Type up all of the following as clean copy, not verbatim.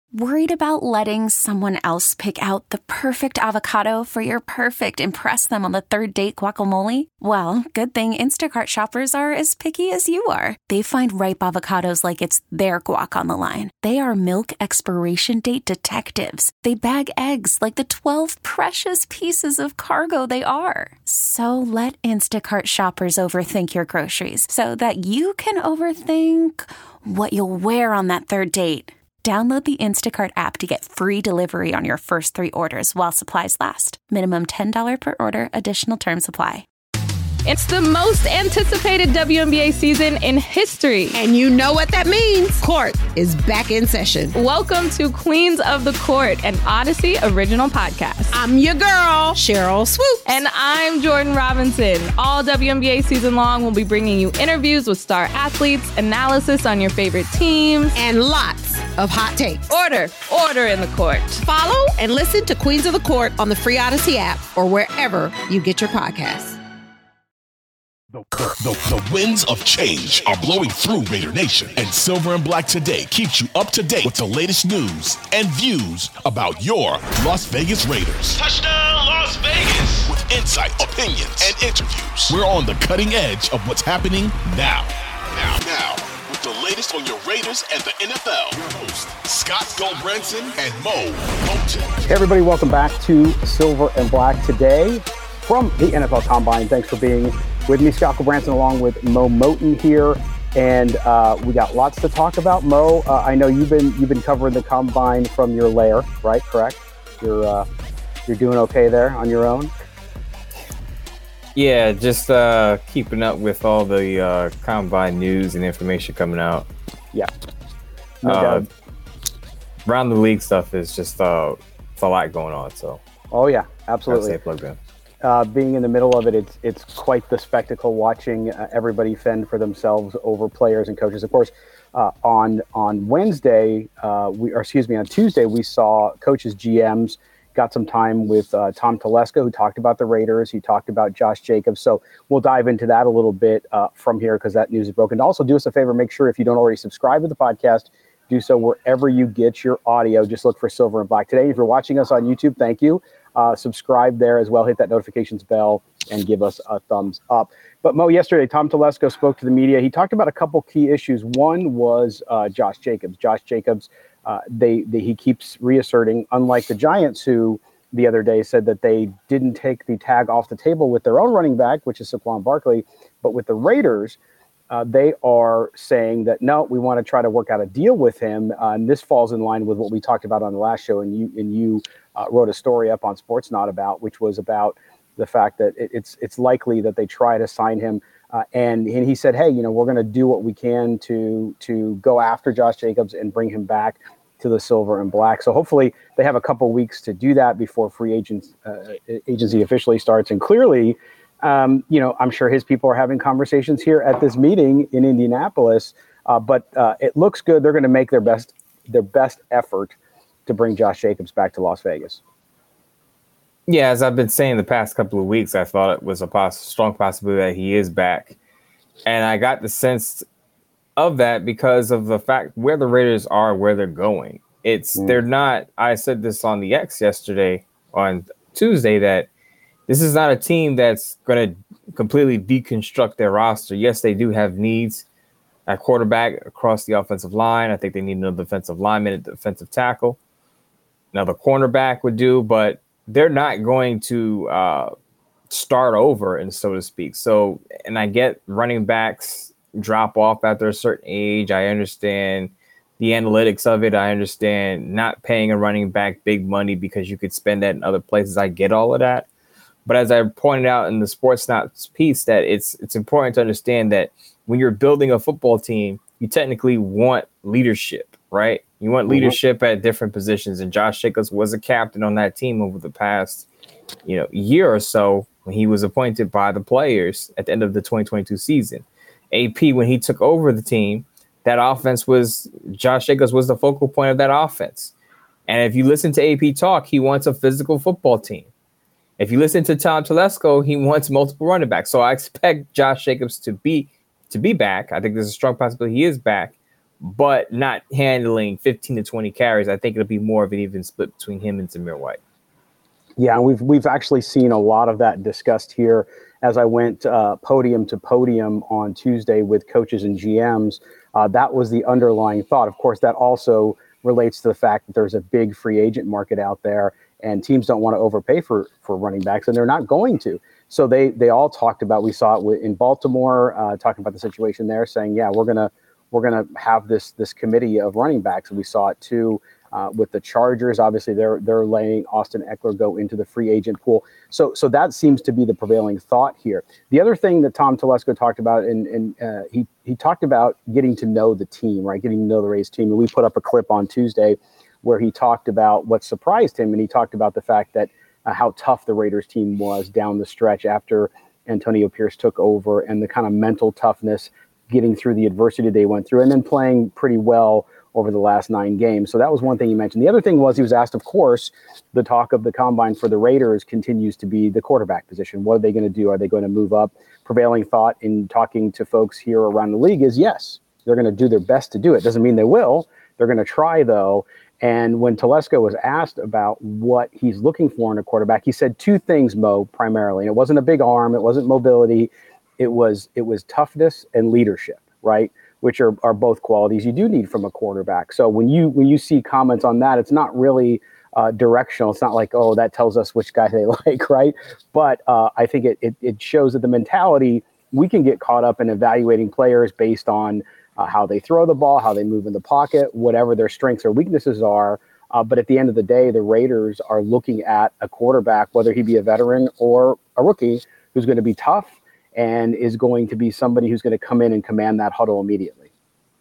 Worried about letting someone else pick out the perfect avocado for your perfect impress them on the third date guacamole? Well, good thing Instacart shoppers are as picky as you are. They find ripe avocados like it's their guac on the line. They are milk expiration date detectives. They bag eggs like the 12 precious pieces of cargo they are. So let Instacart shoppers overthink your groceries so that you can overthink what you'll wear on that third date. Download the Instacart app to get free delivery on your first 3 orders while supplies last. Minimum $10 per order. Additional terms apply. It's the most anticipated WNBA season in history. And you know what that means. Court is back in session. Welcome to Queens of the Court, an Odyssey original podcast. I'm your girl, Cheryl Swoops. And I'm Jordan Robinson. All WNBA season long, we'll be bringing you interviews with star athletes, analysis on your favorite teams, and lots of hot takes. Order in the court. Follow and listen to Queens of the Court on the free Odyssey app or wherever you get your podcasts. The winds of change are blowing through Raider Nation, and Silver and Black Today keeps you up to date with the latest news and views about your Las Vegas Raiders. Touchdown, Las Vegas! With insight, opinions, and interviews. We're on the cutting edge of what's happening now. With the latest on your Raiders and the NFL. Your hosts, Scott Gulbranson and Mo Moton. Hey everybody, welcome back to Silver and Black Today from the NFL Combine. Thanks for being with me, Scott Gulbranson, along with Mo Moton here, and we got lots to talk about. Mo, I know you've been covering the Combine from your lair, right? Correct? You're doing okay there on your own. Yeah, just keeping up with all the Combine news and information coming out. Yeah. No doubt. Around the league stuff is just it's a lot going on. So. Oh yeah, absolutely. I'd say plugged in. Being in the middle of it, it's quite the spectacle watching everybody fend for themselves over players and coaches. Of course, on Tuesday, we saw coaches, GMs, got some time with Tom Telesco, who talked about the Raiders. He talked about Josh Jacobs. So we'll dive into that a little bit from here because that news is broken. Also, do us a favor, make sure if you don't already subscribe to the podcast, do so wherever you get your audio. Just look for Silver and Black Today. If you're watching us on YouTube, thank you. Subscribe there as well. Hit that notifications bell and give us a thumbs up. But Mo, yesterday, Tom Telesco spoke to the media. He talked about a couple key issues. One was Josh Jacobs. Josh Jacobs, he keeps reasserting, unlike the Giants, who the other day said that they didn't take the tag off the table with their own running back, which is Saquon Barkley, but with the Raiders, they are saying that, no, we want to try to work out a deal with him. And this falls in line with what we talked about on the last show. And you wrote a story up on Sportsnaut about, which was about the fact that it's likely that they try to sign him. And he said, hey, we're going to do what we can to go after Josh Jacobs and bring him back to the Silver and Black. So hopefully they have a couple weeks to do that before free agency officially starts. And clearly, I'm sure his people are having conversations here at this meeting in Indianapolis, but it looks good. They're going to make their best effort to bring Josh Jacobs back to Las Vegas. Yeah, as I've been saying the past couple of weeks, I thought it was a strong possibility that he is back. And I got the sense of that because of the fact where the Raiders are, where they're going. They're not, I said this on the X yesterday on Tuesday, that this is not a team that's going to completely deconstruct their roster. Yes, they do have needs at quarterback across the offensive line. I think they need another defensive lineman at defensive tackle. Another cornerback would do, but they're not going to start over, and so to speak. So, and I get running backs drop off after a certain age. I understand the analytics of it. I understand not paying a running back big money because you could spend that in other places. I get all of that. But as I pointed out in the Sportsnaut piece, that it's important to understand that when you're building a football team, you technically want leadership, right? You want leadership at different positions. And Josh Jacobs was a captain on that team over the past, year or so when he was appointed by the players at the end of the 2022 season. AP, when he took over the team, that offense Josh Jacobs was the focal point of that offense. And if you listen to AP talk, he wants a physical football team. If you listen to Tom Telesco, he wants multiple running backs. So I expect Josh Jacobs to be back. I think there's a strong possibility he is back. but not handling 15 to 20 carries. I think it'll be more of an even split between him and Zamir White. Yeah, we've actually seen a lot of that discussed here as I went podium to podium on Tuesday with coaches and GMs. That was the underlying thought. Of course, that also relates to the fact that there's a big free agent market out there, and teams don't want to overpay for running backs, and they're not going to. So they all talked about. We saw it in Baltimore, talking about the situation there, saying, "Yeah, we're gonna have this committee of running backs," and we saw it too. With the Chargers, obviously they're letting Austin Eckler go into the free agent pool. So that seems to be the prevailing thought here. The other thing that Tom Telesco talked about, and he talked about getting to know the team, right? Getting to know the Rays team. And we put up a clip on Tuesday where he talked about what surprised him, and he talked about the fact that how tough the Raiders team was down the stretch after Antonio Pierce took over, and the kind of mental toughness getting through the adversity they went through, and then playing pretty well over the last 9 games. So that was one thing he mentioned. The other thing was he was asked, of course, the talk of the combine for the Raiders continues to be the quarterback position. What are they going to do? Are they going to move up? Prevailing thought in talking to folks here around the league is yes, they're going to do their best to do it. Doesn't mean they will. They're going to try, though. And when Telesco was asked about what he's looking for in a quarterback, he said 2 things, Mo, primarily. And it wasn't a big arm. It wasn't mobility. It was toughness and leadership, right? Which are both qualities you do need from a quarterback. So when you see comments on that, it's not really directional. It's not like, oh, that tells us which guy they like, right? But I think it shows that the mentality, we can get caught up in evaluating players based on how they throw the ball, how they move in the pocket, whatever their strengths or weaknesses are. But at the end of the day, the Raiders are looking at a quarterback, whether he be a veteran or a rookie, who's going to be tough and is going to be somebody who's going to come in and command that huddle immediately.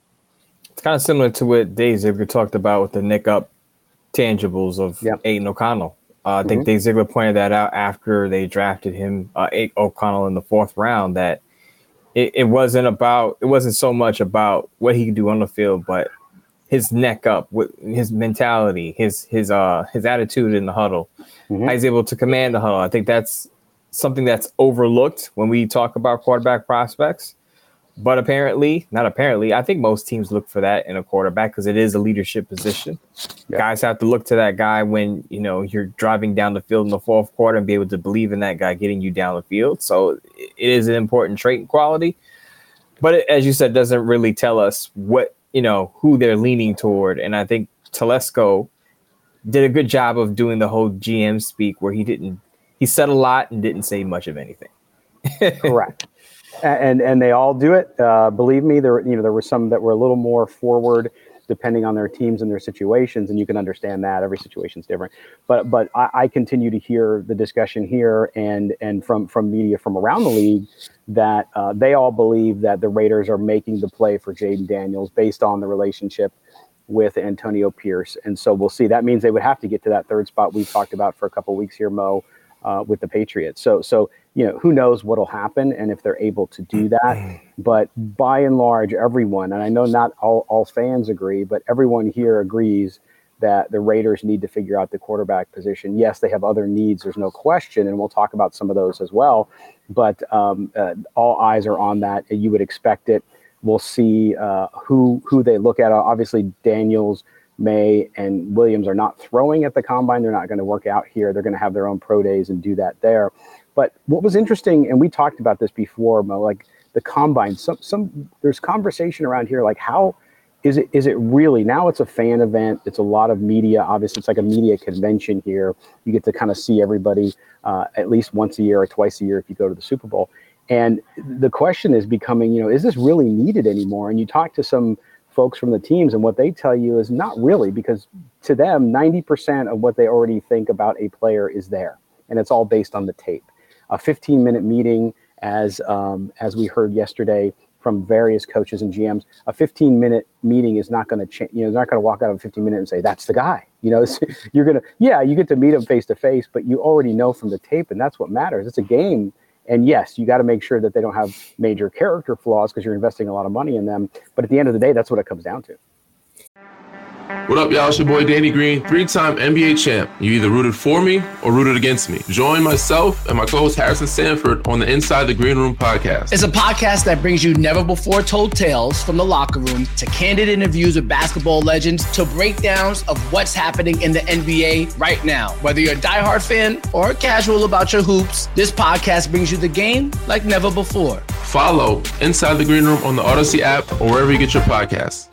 It's kind of similar to what Dave Ziegler talked about with the nick up tangibles of Aiden O'Connell. I think Dave Ziegler pointed that out after they drafted him, Aiden O'Connell, in the 4th round, that it wasn't so much about what he could do on the field, but his neck up, his mentality, his attitude in the huddle. How he's able to command the huddle. I think that's something that's overlooked when we talk about quarterback prospects. But I think most teams look for that in a quarterback because it is a leadership position. Yeah. Guys have to look to that guy when, you're driving down the field in the 4th quarter and be able to believe in that guy getting you down the field. So it is an important trait and quality. But as you said, doesn't really tell us what, who they're leaning toward. And I think Telesco did a good job of doing the whole GM speak where he said a lot and didn't say much of anything. Correct. And they all do it. Believe me, there were some that were a little more forward depending on their teams and their situations, and you can understand that every situation's different. But I continue to hear the discussion here and from media from around the league that they all believe that the Raiders are making the play for Jaden Daniels based on the relationship with Antonio Pierce. And so we'll see. That means they would have to get to that 3rd spot we've talked about for a couple of weeks here, Mo, with the Patriots. So who knows what'll happen and if they're able to do that. But by and large, everyone, and I know not all fans agree, but everyone here agrees that the Raiders need to figure out the quarterback position. Yes, they have other needs. There's no question. And we'll talk about some of those as well. But all eyes are on that. You would expect it. We'll see who they look at. Obviously, Daniels, May, and Williams are not throwing at the combine. They're not going to work out here. They're going to have their own pro days and do that there. But what was interesting, and we talked about this before, Mo, like the combine, there's conversation around here, like how is it really, now it's a fan event. It's a lot of media. Obviously, it's like a media convention here. You get to kind of see everybody at least once a year or twice a year if you go to the Super Bowl. And the question is becoming, is this really needed anymore? And you talk to some folks from the teams, and what they tell you is not really, because to them, 90% of what they already think about a player is there, and it's all based on the tape. A 15-minute meeting, as we heard yesterday from various coaches and GMs, a 15-minute meeting is not going to change. They're not going to walk out of a 15 minute and say, that's the guy. You're going to, you get to meet him face to face, but you already know from the tape, and that's what matters. It's a game. And yes, you got to make sure that they don't have major character flaws because you're investing a lot of money in them. But at the end of the day, that's what it comes down to. What up, y'all? It's your boy Danny Green, 3-time NBA champ. You either rooted for me or rooted against me. Join myself and my co-host Harrison Sanford on the Inside the Green Room podcast. It's a podcast that brings you never-before-told tales from the locker room to candid interviews with basketball legends to breakdowns of what's happening in the NBA right now. Whether you're a diehard fan or casual about your hoops, this podcast brings you the game like never before. Follow Inside the Green Room on the Odyssey app or wherever you get your podcasts.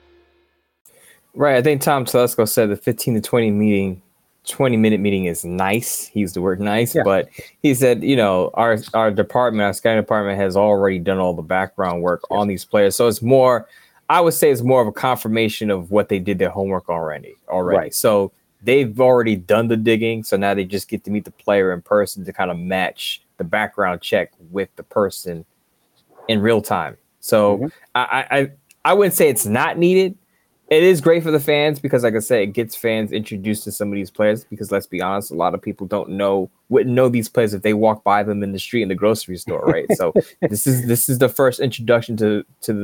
Right. I think Tom Telesco said the 15 to 20-minute meeting is nice. He used the word nice, but he said, our department, our scouting department has already done all the background work on these players. So it's more, I would say it's more of a confirmation of what they did their homework already. Right. So they've already done the digging. So now they just get to meet the player in person to kind of match the background check with the person in real time. So I wouldn't say it's not needed. It is great for the fans because, like I said, it gets fans introduced to some of these players because, let's be honest, a lot of people wouldn't know these players if they walk by them in the street in the grocery store, right? So this is the first introduction to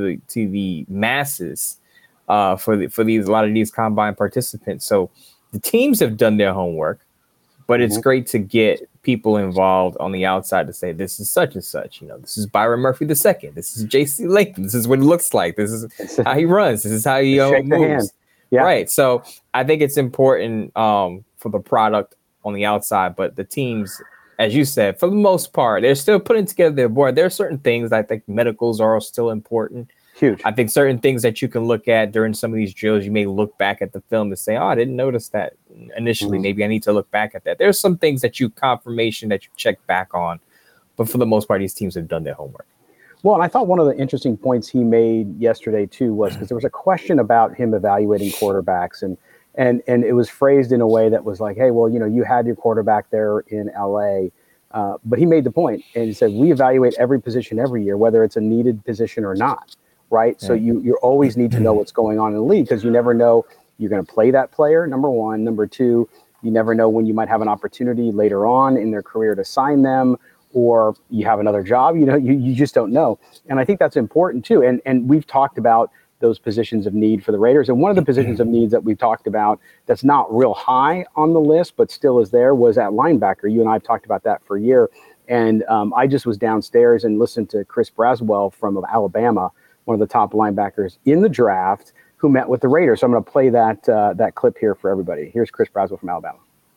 the masses for a lot of these combine participants. So the teams have done their homework, but it's great to get people involved on the outside to say this is such and such. This is Byron Murphy II. This is J.C. Latham. This is what it looks like. This is how he runs. This is how he moves. Yeah. Right. So I think it's important for the product on the outside, but the teams, as you said, for the most part, they're still putting together their board. There are certain things I think medicals are still important. Huge. I think certain things that you can look at during some of these drills, you may look back at the film to say, I didn't notice that initially. Maybe I need to look back at that. There's some things that you confirmation that you check back on. But for the most part, these teams have done their homework. Well, and I thought one of the interesting points he made yesterday, too, was because there was a question about him evaluating quarterbacks. And it was phrased in a way that was like, hey, well, you had your quarterback there in L.A., but he made the point and he said, we evaluate every position every year, whether it's a needed position or not. Right. So you always need to know what's going on in the league because you never know you're going to play that player. Number one. Number two, you never know when you might have an opportunity later on in their career to sign them or you have another job. You just don't know. And I think that's important, too. And we've talked about those positions of need for the Raiders. And one of the positions of needs that we've talked about that's not real high on the list, but still is there was at linebacker. You and I have talked about that for a year. And I just was downstairs and listened to Chris Braswell from Alabama, one of the top linebackers in the draft, who met with the Raiders. So I'm going to play that clip here for everybody. Here's Chris Braswell from Alabama.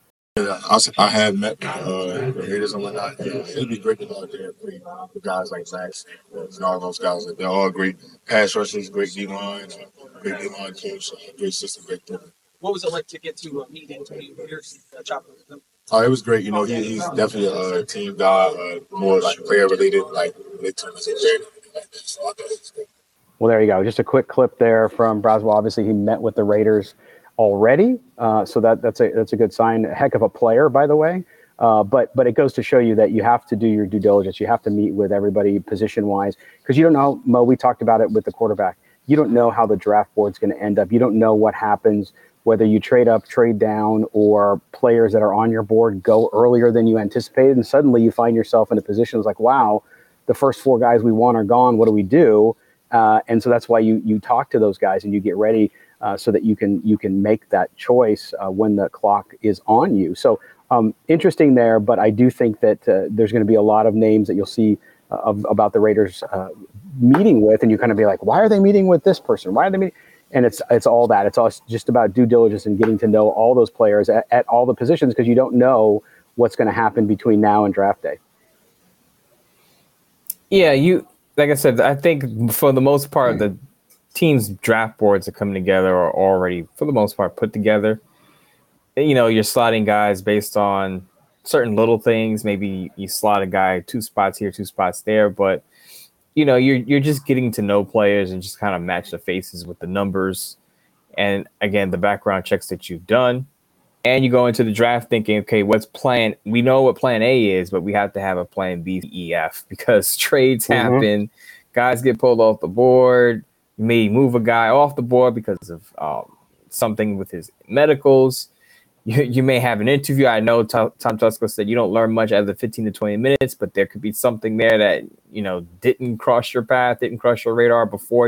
I have met the Raiders and whatnot. It'd be great to go out there and play with guys like Zach and all those guys. They're all great pass rushers, great D-line, great D-line coach, great system, great thing. What was it like to get to meet Antonio Pierce, chopping with him? It was great. He's definitely a team guy, more like player related, like related to him as a player. So I thought it was good. Well, there you go. Just a quick clip there from Braswell. Obviously, he met with the Raiders already, so that's a good sign. A heck of a player, by the way. But it goes to show you that you have to do your due diligence. You have to meet with everybody position-wise because you don't know, Mo, we talked about it with the quarterback. You don't know how the draft board's going to end up. You don't know what happens, whether you trade up, trade down, or players that are on your board go earlier than you anticipated, and suddenly you find yourself in a position that's like, wow, the first 4 guys we want are gone. What do we do? And so that's why you talk to those guys and you get ready so that you can make that choice when the clock is on you. So interesting there, but I do think that there's going to be a lot of names that you'll see about the Raiders meeting with, and you kind of be like, why are they meeting with this person? Why are they meeting? And it's all that. It's all just about due diligence and getting to know all those players at all the positions because you don't know what's going to happen between now and draft day. Yeah, like I said, I think for the most part, the teams' draft boards are coming together are already, for the most part, put together. You're slotting guys based on certain little things. Maybe you slot a guy 2 spots here, 2 spots there, but you're just getting to know players and just kind of match the faces with the numbers. And again, the background checks that you've done. And you go into the draft thinking, okay, we know what plan A is, but we have to have a plan B, E, F because trades happen. Guys get pulled off the board. You may move a guy off the board because of something with his medicals. You may have an interview. I know Tom Telesco said you don't learn much out of the 15 to 20 minutes, but there could be something there that, didn't cross your path, didn't cross your radar before you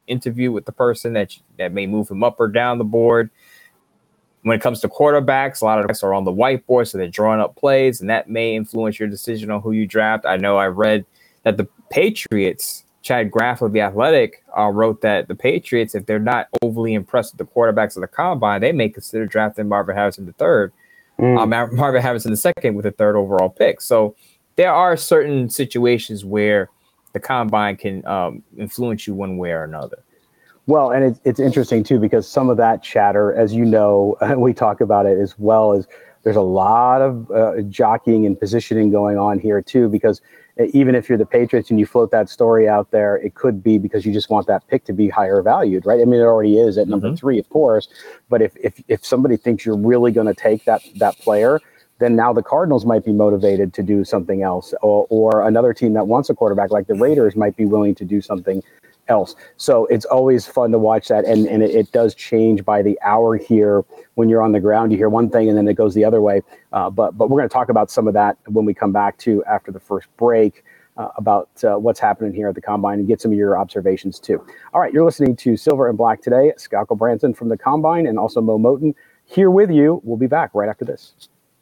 interview with the person that may move him up or down the board. When it comes to quarterbacks, a lot of us are on the whiteboard, so they're drawing up plays, and that may influence your decision on who you draft. I know I read that the Patriots, Chad Graff of The Athletic, wrote that the Patriots, if they're not overly impressed with the quarterbacks of the combine, they may consider drafting Marvin Harrison III, Marvin Harrison II with the 3rd overall pick. So there are certain situations where the combine can influence you one way or another. Well, and it's interesting, too, because some of that chatter, as you know, we talk about it as well, as there's a lot of jockeying and positioning going on here, too, because even if you're the Patriots and you float that story out there, it could be because you just want that pick to be higher valued, right? I mean, it already is at number 3, of course. But if somebody thinks you're really going to take that player, then now the Cardinals might be motivated to do something else, or another team that wants a quarterback like the Raiders might be willing to do something else. So it's always fun to watch that, and it does change by the hour here. When you're on the ground, you hear one thing and then it goes the other way. But we're going to talk about some of that when we come back to after the first break about what's happening here at the Combine and get some of your observations too. All right, you're listening to Silver and Black today. Scott Gulbransen from the Combine and also Mo Moton here with you. We'll be back right after this.